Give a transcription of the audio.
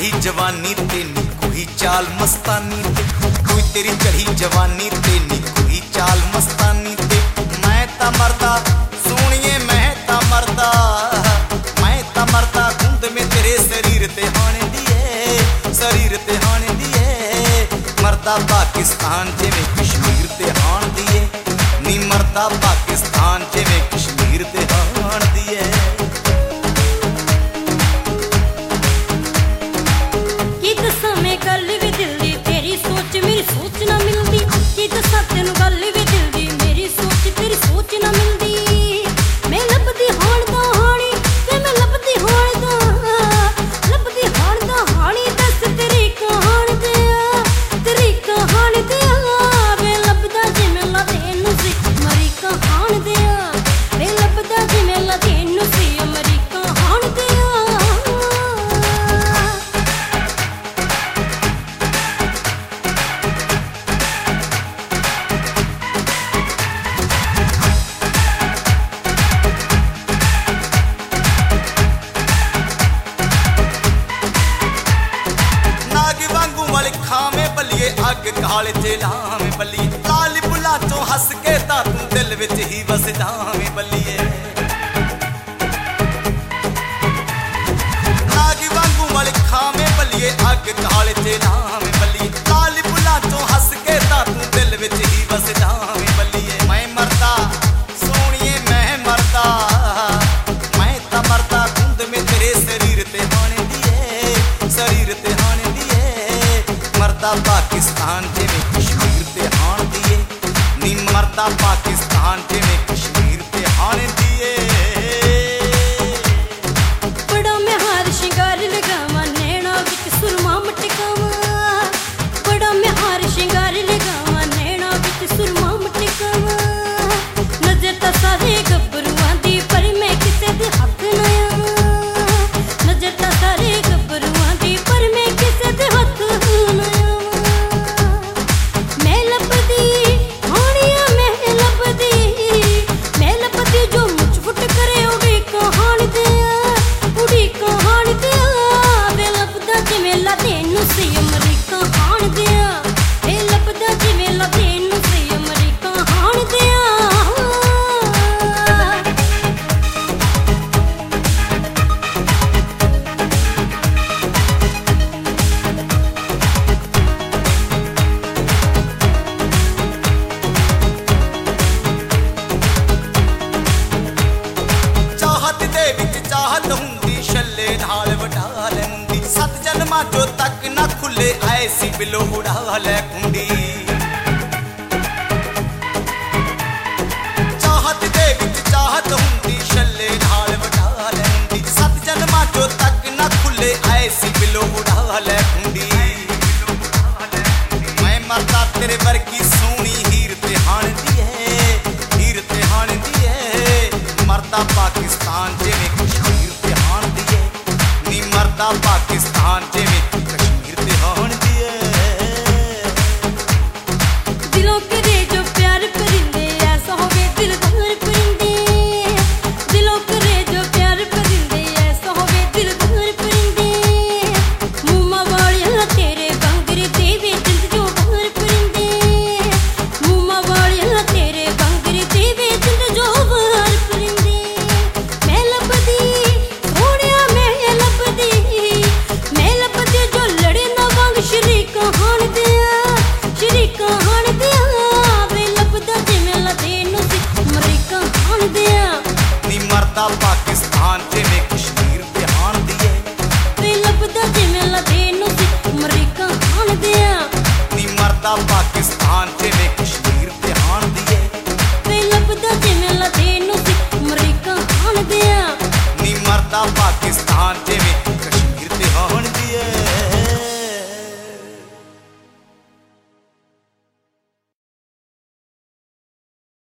चढ़ी जवानी तेनी कोई चाल मस्तानी ते, कोई तेरी चढ़ी जवानी तेनी कोई चाल मस्तानी ते। मैं ता मरदा सोनिए मैं ता मरदा गुंद में तेरे शरीर ते हाने दिए, शरीर ते हाने दिए। मरदा पाकिस्तान जिवें कश्मीर ते हान दिए, नी मरदा पाकिस्तान जिवें कश्मीर ते हान दिए। मेरी सोच ना मिलदी कि दसा तेन गल वी दिल दी, मेरी सोच तेरी सोच ना मिलदी। मैं लभदी हाण दा हाणी ते मैं लभदी हाण दा हाणी, दस तेरी कहानी तेरी कहानी दे। मैं लभदा जिवें ला तेनू सी मरी कहानी दे, मैं लभदा जिवें ला तेनू सी मरी कहानी दे। अग काले चेलावे बल्लिए, लाल बुला चो हस के ता तू दिल विच ही बस जावे बल्लिए। नाग वांगू वाले खावे बल्लिए, अग काले चेलावे बल्लिए, लाल बुला चो हस के ता तू दिल विच ही बस जावे बल्लिए। मैं मरदा सोनिए मैं मरदा गुंद में तेरे शरीर ते हाने दिए, शरीर ते हाने दिए। मरदा पाकिस्तान जिवें कश्मीर ते हान दिए, नी मरदा पाकिस्तान जिवें कश्मीर ते हान दिए। बड़ा मैं हार शिंगार लगावा नैना विच सुरमा मटकावा, बड़ा मैं हार शिंगार लगावा नैना विच सुरमा मटकावा। नजर ता सारे गब्बरुआं दी पर मैं किसे दे हक ना आवां, नजर ता सारे गब्बरुआं दी पर मैं किसे दे हक ना आवां। जो तक ना खुले ऐसी बिलो उड़ा ले कुंडी, चाहत दे विच चाहत हुंदी छल्ले नाल वडा ले मुंडी। सत जन्मां जो तक ना खुले ऐसी बिलो उड़ा ले कुंडी। मैं मरदा तेरे वर्गी सोहनी हीर ते हाण दी है, हीर ते हाण दी है। मरदा पाकिस्तान जिवें कश्मीर ते हाण दी है, नी मरदा पाकिस्तान जिवें कश्मीर ते हाण दी है। दिलों के रे जो प्यार परिंदे ऐसा होवे दिलदार परिंदे, दिलों के रे जो प्यार परिंदे ऐसा होवे दिलदार परिंदे। मुम्मा वालिया तेरे बंगर देवे जिंद जो बाहर परिंदे, मुम्मा वालिया तेरे बंगर देवे जिंद जो बाहर परिंदे। मैं लभदी सोनिया मैं लभदी जो लड़े ना वांग श्री कहान दे, श्री कहान दे। मैं लभदा जिवें ला तेनू सी मरी कहान दे, नी मरदा पाकिस्तान जिवें कश्मीर ते हाण दिए। मैं लभदा जिवें ला तेनू सी मरी कहान दे, नी मरदा पाकिस्तान